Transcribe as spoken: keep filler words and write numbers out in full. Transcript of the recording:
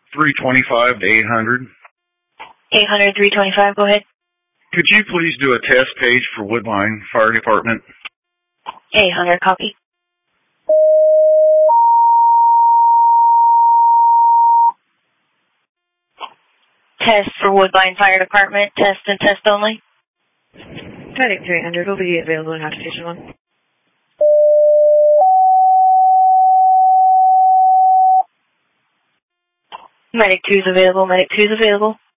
three twenty-five to eight hundred. eight hundred, three twenty-five, go ahead. Could you please do a test page for Woodbine Fire Department? eight hundred, copy. Test for Woodbine Fire Department, test and test only. Medic three hundred will be available in House Station one. Medic two is available, Medic two is available.